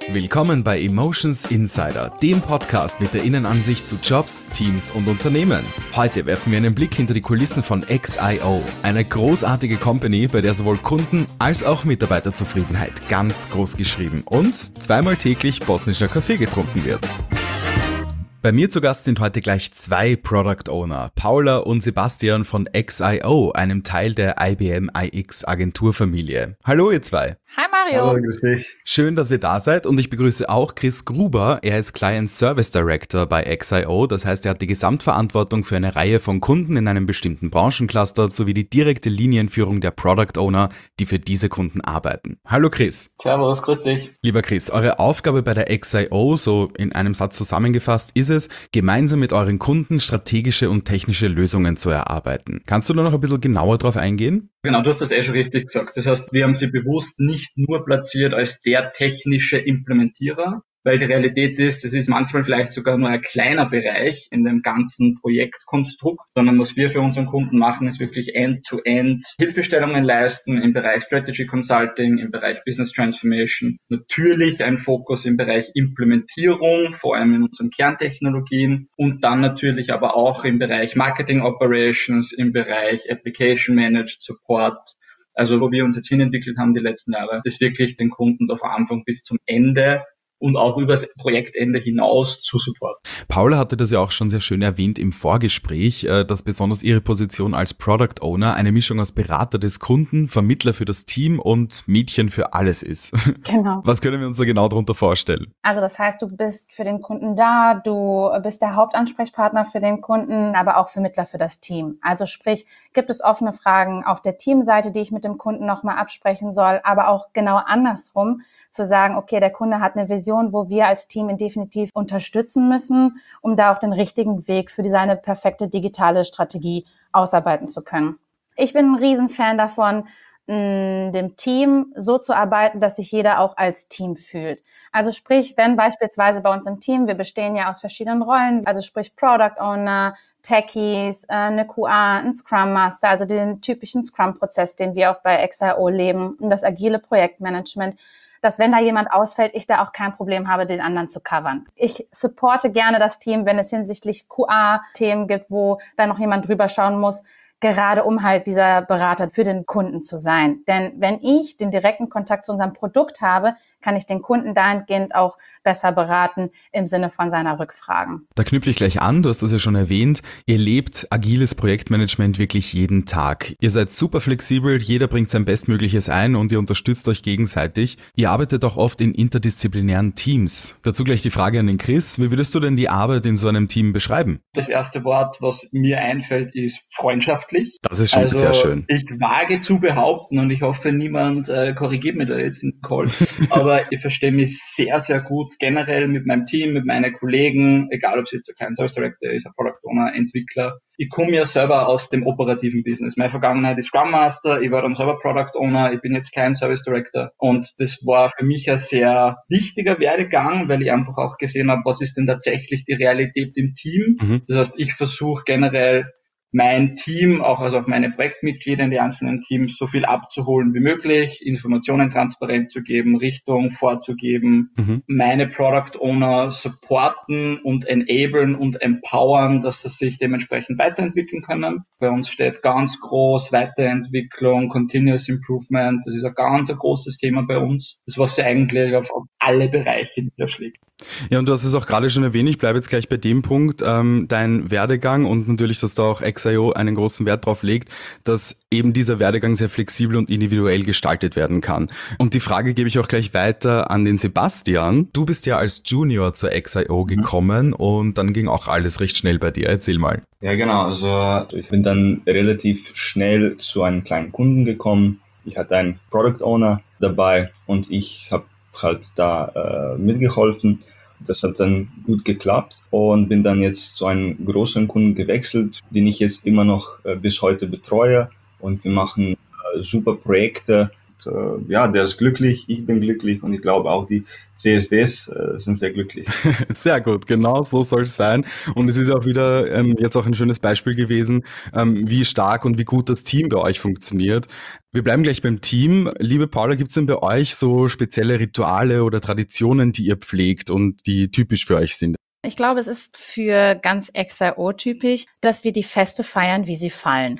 Willkommen bei Emotions Insider, dem Podcast mit der Innenansicht zu Jobs, Teams und Unternehmen. Heute werfen wir einen Blick hinter die Kulissen von XIO, eine großartige Company, bei der sowohl Kunden- als auch Mitarbeiterzufriedenheit ganz groß geschrieben und zweimal täglich bosnischer Kaffee getrunken wird. Bei mir zu Gast sind heute gleich zwei Product Owner, Paula und Sebastian von XIO, einem Teil der IBM iX Agenturfamilie. Hallo ihr zwei. Hi Mario. Hallo, grüß dich. Schön, dass ihr da seid und ich begrüße auch Chris Gruber. Er ist Client Service Director bei XIO, das heißt, er hat die Gesamtverantwortung für eine Reihe von Kunden in einem bestimmten Branchencluster sowie die direkte Linienführung der Product Owner, die für diese Kunden arbeiten. Hallo Chris. Servus, grüß dich. Lieber Chris, eure Aufgabe bei der XIO, so in einem Satz zusammengefasst, ist es, gemeinsam mit euren Kunden strategische und technische Lösungen zu erarbeiten. Kannst du da noch ein bisschen genauer drauf eingehen? Genau, du hast das schon richtig gesagt. Das heißt, wir haben sie bewusst nicht nur platziert als der technische Implementierer, weil die Realität ist, das ist manchmal vielleicht sogar nur ein kleiner Bereich in dem ganzen Projektkonstrukt, sondern was wir für unseren Kunden machen, ist wirklich End-to-End Hilfestellungen leisten im Bereich Strategy Consulting, im Bereich Business Transformation. Natürlich ein Fokus im Bereich Implementierung, vor allem in unseren Kerntechnologien und dann natürlich aber auch im Bereich Marketing Operations, im Bereich Application Managed Support. Also wo wir uns jetzt hinentwickelt haben die letzten Jahre, ist wirklich den Kunden von Anfang bis zum Ende und auch übers Projektende hinaus zu supporten. Paula hatte das ja auch schon sehr schön erwähnt im Vorgespräch, dass besonders ihre Position als Product Owner eine Mischung aus Berater des Kunden, Vermittler für das Team und Mädchen für alles ist. Genau. Was können wir uns da genau darunter vorstellen? Also das heißt, du bist für den Kunden da, du bist der Hauptansprechpartner für den Kunden, aber auch Vermittler für das Team. Also sprich, gibt es offene Fragen auf der Teamseite, die ich mit dem Kunden nochmal absprechen soll, aber auch genau andersrum, zu sagen, okay, der Kunde hat eine Vision, wo wir als Team ihn definitiv unterstützen müssen, um da auch den richtigen Weg für seine perfekte digitale Strategie ausarbeiten zu können. Ich bin ein Riesenfan davon, dem Team so zu arbeiten, dass sich jeder auch als Team fühlt. Also sprich, wenn beispielsweise bei uns im Team, wir bestehen ja aus verschiedenen Rollen, also sprich Product Owner, Techies, eine QA, ein Scrum Master, also den typischen Scrum-Prozess, den wir auch bei XIO leben, und das agile Projektmanagement, dass wenn da jemand ausfällt, ich da auch kein Problem habe, den anderen zu covern. Ich supporte gerne das Team, wenn es hinsichtlich QA-Themen gibt, wo da noch jemand drüber schauen muss, gerade um halt dieser Berater für den Kunden zu sein. Denn wenn ich den direkten Kontakt zu unserem Produkt habe, kann ich den Kunden dahingehend auch besser beraten im Sinne von seiner Rückfragen. Da knüpfe ich gleich an, du hast das ja schon erwähnt, ihr lebt agiles Projektmanagement wirklich jeden Tag. Ihr seid super flexibel, jeder bringt sein Bestmögliches ein und ihr unterstützt euch gegenseitig. Ihr arbeitet auch oft in interdisziplinären Teams. Dazu gleich die Frage an den Chris, wie würdest du denn die Arbeit in so einem Team beschreiben? Das erste Wort, was mir einfällt, ist freundschaftlich. Das ist schon sehr schön. Ich wage zu behaupten und ich hoffe, niemand korrigiert mich da jetzt in den Call, aber ich verstehe mich sehr, sehr gut generell mit meinem Team, mit meinen Kollegen, egal ob es jetzt ein Client Service Director ist, ein Product Owner, Entwickler. Ich komme ja selber aus dem operativen Business. Meine Vergangenheit ist Scrum Master, ich war dann selber Product Owner, ich bin jetzt Client Service Director und das war für mich ein sehr wichtiger Werdegang, weil ich einfach auch gesehen habe, was ist denn tatsächlich die Realität im Team. Das heißt, ich versuche generell mein Team, auch also auf meine Projektmitglieder in die einzelnen Teams, so viel abzuholen wie möglich, Informationen transparent zu geben, Richtung vorzugeben, meine Product Owner supporten und enablen und empowern, dass sie sich dementsprechend weiterentwickeln können. Bei uns steht ganz groß Weiterentwicklung, Continuous Improvement, das ist ein ganz großes Thema bei uns, das was sich eigentlich auf alle Bereiche niederschlägt. Ja, und du hast es auch gerade schon erwähnt, ich bleibe jetzt gleich bei dem Punkt, dein Werdegang und natürlich, dass da auch XIO einen großen Wert drauf legt, dass eben dieser Werdegang sehr flexibel und individuell gestaltet werden kann. Und die Frage gebe ich auch gleich weiter an den Sebastian. Du bist ja als Junior zur XIO gekommen und dann ging auch alles recht schnell bei dir. Erzähl mal. Ja, genau. Also ich bin dann relativ schnell zu einem kleinen Kunden gekommen. Ich hatte einen Product Owner dabei und ich habe halt da mitgeholfen. Das hat dann gut geklappt und bin dann jetzt zu einem großen Kunden gewechselt, den ich jetzt immer noch bis heute betreue. Und wir machen super Projekte, der ist glücklich, ich bin glücklich und ich glaube auch die CSDs sind sehr glücklich. Sehr gut, genau so soll es sein. Und es ist auch wieder jetzt auch ein schönes Beispiel gewesen, wie stark und wie gut das Team bei euch funktioniert. Wir bleiben gleich beim Team. Liebe Paula, gibt es denn bei euch so spezielle Rituale oder Traditionen, die ihr pflegt und die typisch für euch sind? Ich glaube, es ist für ganz XIO typisch, dass wir die Feste feiern, wie sie fallen.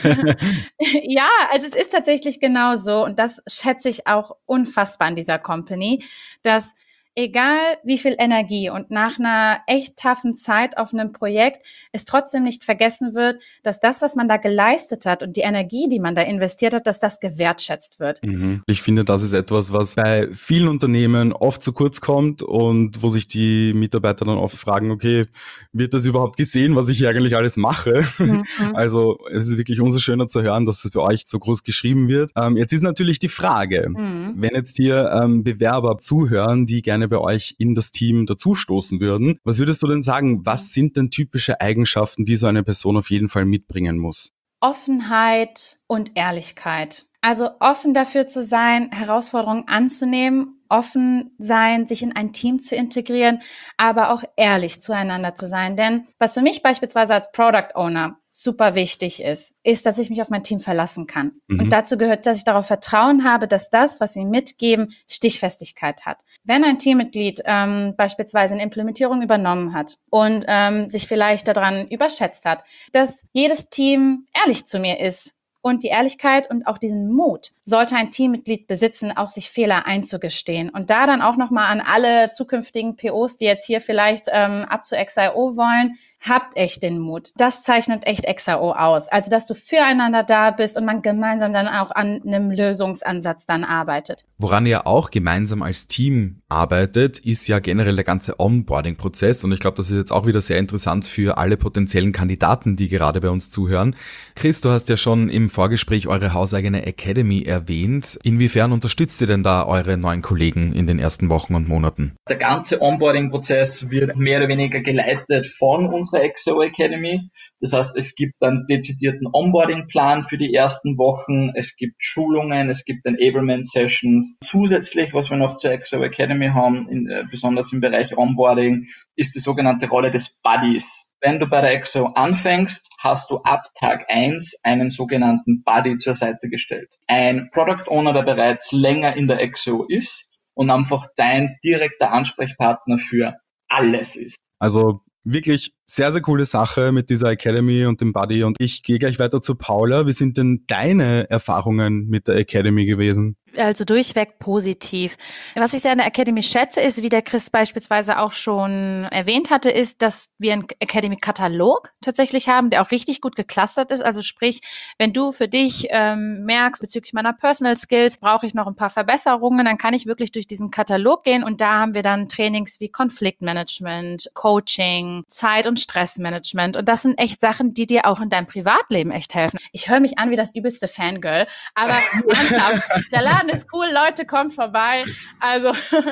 Ja, also es ist tatsächlich genau so und das schätze ich auch unfassbar an dieser Company, dass egal wie viel Energie und nach einer echt toughen Zeit auf einem Projekt es trotzdem nicht vergessen wird, dass das, was man da geleistet hat und die Energie, die man da investiert hat, dass das gewertschätzt wird. Ich finde, das ist etwas, was bei vielen Unternehmen oft zu kurz kommt und wo sich die Mitarbeiter dann oft fragen, okay, wird das überhaupt gesehen, was ich hier eigentlich alles mache? Mhm. Also es ist wirklich umso schöner zu hören, dass es bei euch so groß geschrieben wird. Jetzt ist natürlich die Frage, wenn jetzt hier Bewerber zuhören, die gerne bei euch in das Team dazustoßen würden, was würdest du denn sagen, was sind denn typische Eigenschaften, die so eine Person auf jeden Fall mitbringen muss? Offenheit und Ehrlichkeit. Also offen dafür zu sein, Herausforderungen anzunehmen, offen sein, sich in ein Team zu integrieren, aber auch ehrlich zueinander zu sein. Denn was für mich beispielsweise als Product Owner super wichtig ist, dass ich mich auf mein Team verlassen kann. Und dazu gehört, dass ich darauf Vertrauen habe, dass das, was sie mitgeben, Stichfestigkeit hat. Wenn ein Teammitglied beispielsweise eine Implementierung übernommen hat und sich vielleicht daran überschätzt hat, dass jedes Team ehrlich zu mir ist, und die Ehrlichkeit und auch diesen Mut sollte ein Teammitglied besitzen, auch sich Fehler einzugestehen. Und da dann auch nochmal an alle zukünftigen POs, die jetzt hier vielleicht ab zu XIO wollen, habt echt den Mut. Das zeichnet echt XIO aus. Also, dass du füreinander da bist und man gemeinsam dann auch an einem Lösungsansatz dann arbeitet. Woran ihr auch gemeinsam als Team arbeitet, ist ja generell der ganze Onboarding-Prozess. Und ich glaube, das ist jetzt auch wieder sehr interessant für alle potenziellen Kandidaten, die gerade bei uns zuhören. Chris, du hast ja schon im Vorgespräch eure hauseigene Academy erwähnt. Inwiefern unterstützt ihr denn da eure neuen Kollegen in den ersten Wochen und Monaten? Der ganze Onboarding-Prozess wird mehr oder weniger geleitet von unserer XIO Academy. Das heißt, es gibt einen dezidierten Onboarding-Plan für die ersten Wochen, es gibt Schulungen, es gibt Enablement-Sessions. Zusätzlich, was wir noch zur XIO Academy haben, besonders im Bereich Onboarding, ist die sogenannte Rolle des Buddies. Wenn du bei der XIO anfängst, hast du ab Tag 1 einen sogenannten Buddy zur Seite gestellt. Ein Product Owner, der bereits länger in der XIO ist und einfach dein direkter Ansprechpartner für alles ist. Also wirklich sehr, sehr coole Sache mit dieser Academy und dem Buddy. Und ich gehe gleich weiter zu Paula. Wie sind denn deine Erfahrungen mit der Academy gewesen? Also durchweg positiv. Was ich sehr an der Academy schätze, ist, wie der Chris beispielsweise auch schon erwähnt hatte, ist, dass wir einen Academy-Katalog tatsächlich haben, der auch richtig gut geclustert ist. Also sprich, wenn du für dich merkst, bezüglich meiner Personal Skills brauche ich noch ein paar Verbesserungen, dann kann ich wirklich durch diesen Katalog gehen und da haben wir dann Trainings wie Konfliktmanagement, Coaching, Zeit- und Stressmanagement und das sind echt Sachen, die dir auch in deinem Privatleben echt helfen. Ich höre mich an wie das übelste Fangirl, aber ernsthaft, der Laden ist cool, Leute, kommt vorbei. Also,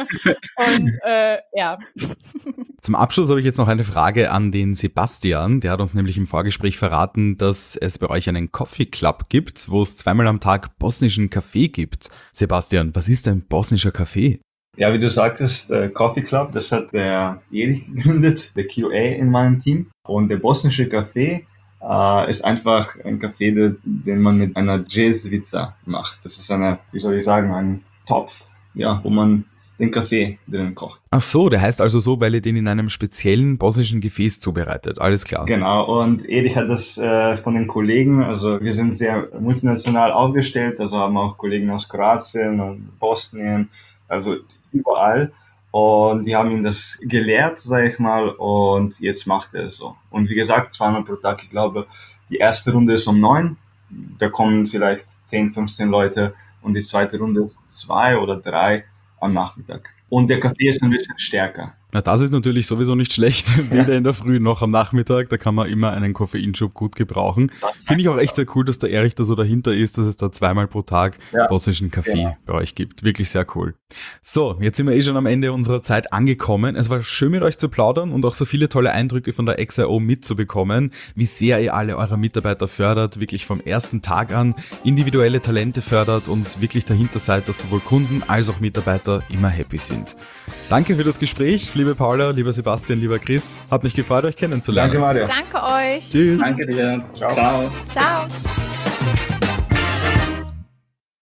und ja. Zum Abschluss habe ich jetzt noch eine Frage an den Sebastian. Der hat uns nämlich im Vorgespräch verraten, dass es bei euch einen Coffee Club gibt, wo es zweimal am Tag bosnischen Kaffee gibt. Sebastian, was ist ein bosnischer Kaffee? Ja, wie du sagtest, Coffee Club, das hat der Erich gegründet, der QA in meinem Team. Und der bosnische Kaffee ist einfach ein Kaffee, den man mit einer Jezvica macht. Das ist ein Topf, ja, wo man den Kaffee drinnen kocht. Ach so, der heißt also so, weil ihr den in einem speziellen bosnischen Gefäß zubereitet. Alles klar. Genau, und Erich hat das von den Kollegen, also wir sind sehr multinational aufgestellt, also haben auch Kollegen aus Kroatien und Bosnien, also überall. Und die haben ihm das gelehrt, sage ich mal, und jetzt macht er es so. Und wie gesagt, zweimal pro Tag, ich glaube, die erste Runde ist um 9, da kommen vielleicht 10, 15 Leute und die zweite Runde 2 oder 3 am Nachmittag. und der Kaffee ist ein bisschen stärker. Na, das ist natürlich sowieso nicht schlecht, weder in der Früh noch am Nachmittag, da kann man immer einen Koffeinschub gut gebrauchen. Finde ich auch echt sehr cool, dass der Erich da so dahinter ist, dass es da 2-mal pro Tag bosnischen Kaffee bei euch gibt. Wirklich sehr cool. So, jetzt sind wir schon am Ende unserer Zeit angekommen. Es war schön mit euch zu plaudern und auch so viele tolle Eindrücke von der XIO mitzubekommen, wie sehr ihr alle eure Mitarbeiter fördert, wirklich vom ersten Tag an individuelle Talente fördert und wirklich dahinter seid, dass sowohl Kunden als auch Mitarbeiter immer happy sind. Danke für das Gespräch, liebe Paula, lieber Sebastian, lieber Chris. Hat mich gefreut, euch kennenzulernen. Danke, Mario. Danke euch. Tschüss. Danke dir. Ciao. Ciao.